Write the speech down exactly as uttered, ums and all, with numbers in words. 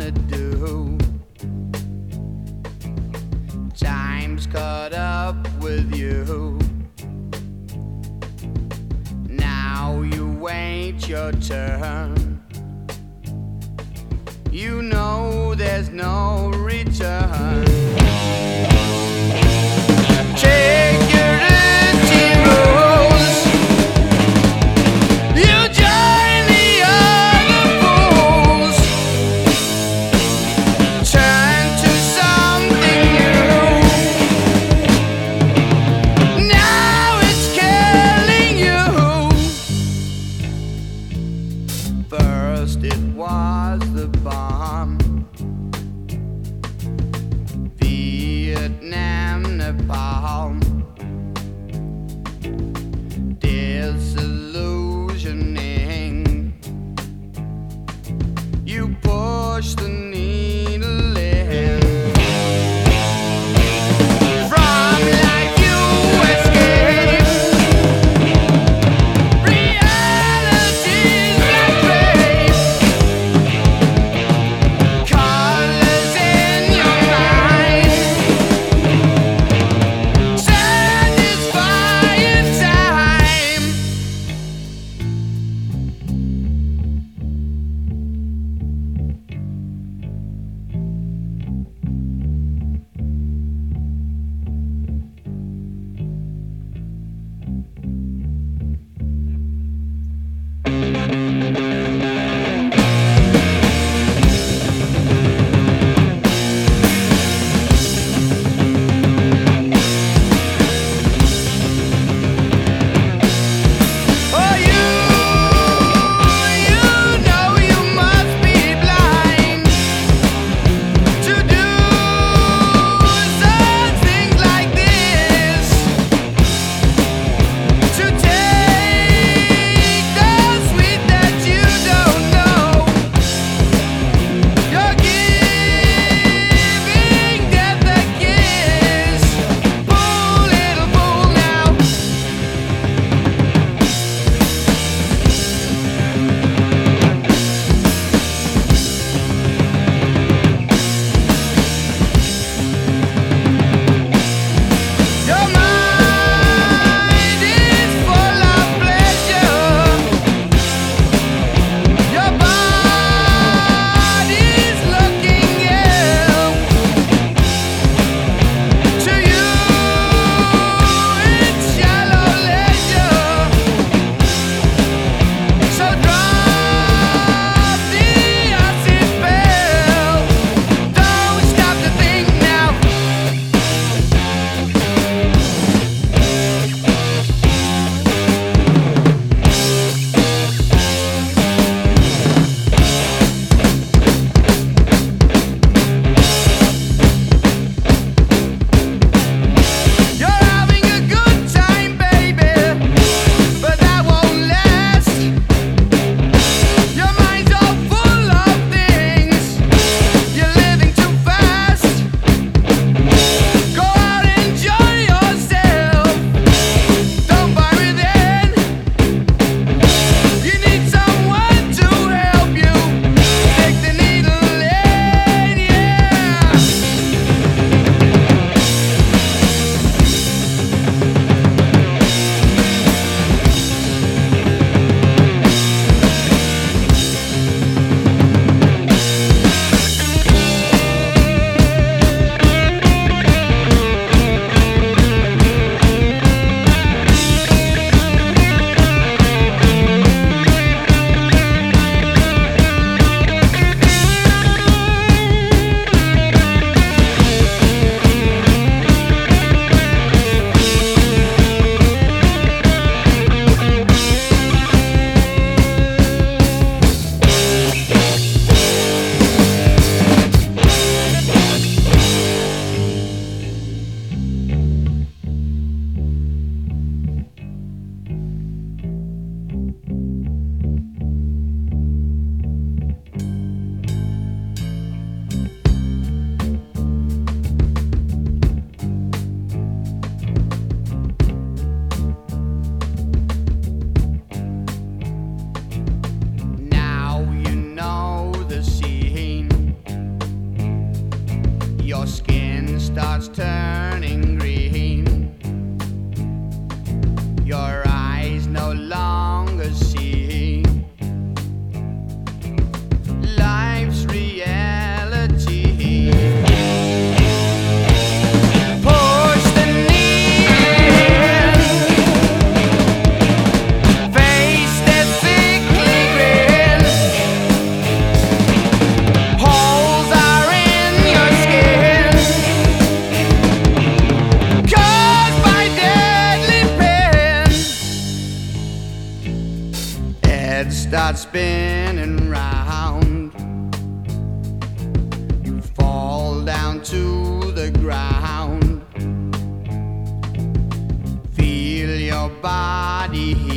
wanna do. Time's caught up with you. Now you wait your turn. You know there's no return. Take your empty roads. You join the other fools. Turn to something new. Now it's killing you. First it was the bomb, Vietnam, Nepal, disillusioning. You push the needle in. From life you escape. Reality's like rape. Colors in your mind. Satisfying time. head starts spinning round. You fall down to the ground. Feel your body